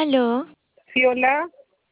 Aló, Sí, hola.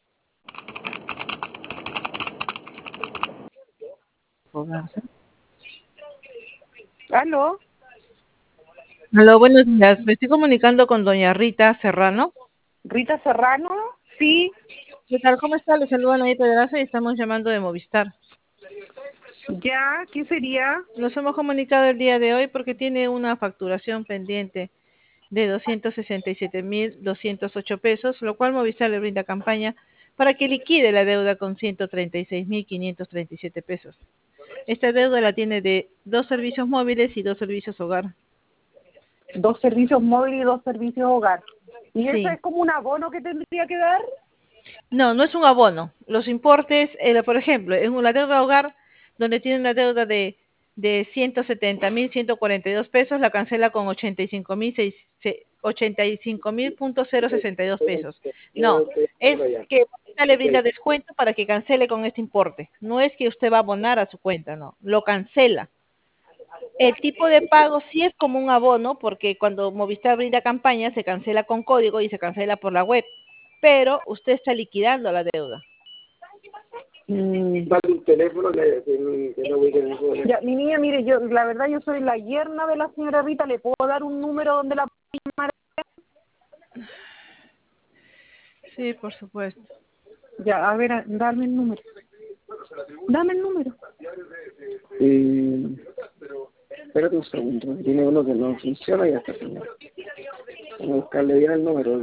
Aló, Aló, buenos días. Me estoy comunicando con doña Rita Serrano. Rita Serrano. Sí, ¿Qué tal? ¿Cómo está? Le saluda Nay Pedraza y estamos llamando de Movistar. ya, ¿qué sería? Nos hemos comunicado el día de hoy porque tiene una facturación pendiente de 267.208 pesos, lo cual Movistar le brinda campaña para que liquide la deuda con 136.537 pesos. Esta deuda la tiene de 2 servicios móviles y 2 servicios hogar. 2 servicios móviles y 2 servicios hogar. ¿Y eso Sí. es como un abono que tendría que dar? No, no es un abono. Los importes, por ejemplo, en la deuda hogar, donde tiene una deuda de 170.142 pesos, la cancela con 85.062 pesos. No, es que usted le brinda descuento para que cancele con este importe. No es que usted va a abonar a su cuenta, no, lo cancela. El tipo de pago sí es como un abono, porque cuando Movistar brinda campaña se cancela con código y se cancela por la web, pero usted está liquidando la deuda. Dale un teléfono que no voy a tener. Ya, mi niña, mire, la verdad yo soy la yerna de la señora Rita. ¿Le puedo dar un número donde la puedo llamar? Sí, por supuesto. Ya, a ver, dame el número. Dame el número. Espérate un segundo, tiene uno que no funciona y ya está. Voy a buscarle bien el número.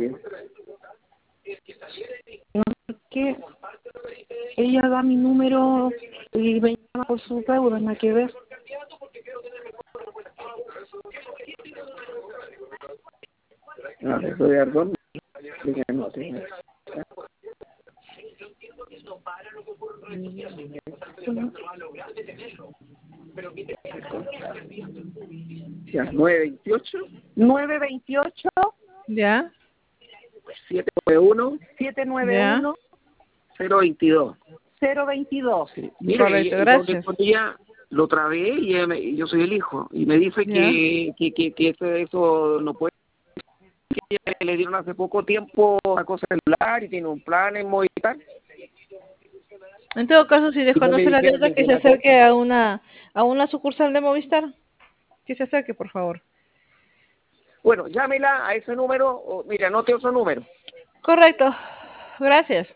No sé qué. Ella da mi número y me llama por su deuda, nada que ver. A ver, voy a dar dos. No tengo. Ya, 928. 928. ¿Ya? 791. ¿Ya? 791. 022. 022. Sí. Mire, Correcto, yo de gracias. estos días lo trabé y yo soy el hijo. Y me dice ¿Ya? que eso no puede. Que le dieron hace poco tiempo a cosa celular y tiene un plan en Movistar. En todo caso, si Y no me desconoce la dijeron deuda, que se ninguna cosa. acerque a una sucursal de Movistar. Que se acerque, por favor. Bueno, llámela a ese número. Mira, anote otro número. Correcto. Gracias.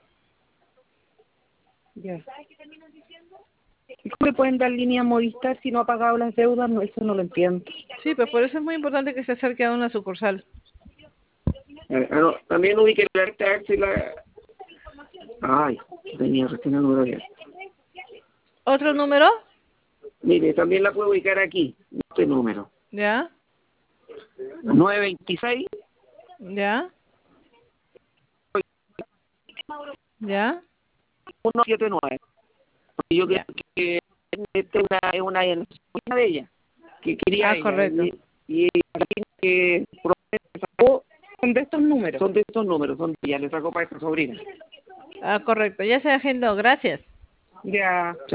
Ya. ¿Y cómo le pueden dar línea a Movistar si no ha pagado las deudas? No, eso no lo entiendo. Sí, pero por eso es muy importante que se acerque a una sucursal. No, también ubique la a ver si la... Ay, tenía recién el número ya. ¿Otro número? Mire, también la puedo ubicar aquí, este número. ¿Ya? 926. ¿Ya? ¿Ya? 179. Yo creo Ya. que esta es una de ella, que quería Ah, ella. correcto. Y que sacó, son de estos números. Son de estos números, son de ella, le sacó para esta sobrina. Ah, correcto. Ya se agendó. Gracias. Ya.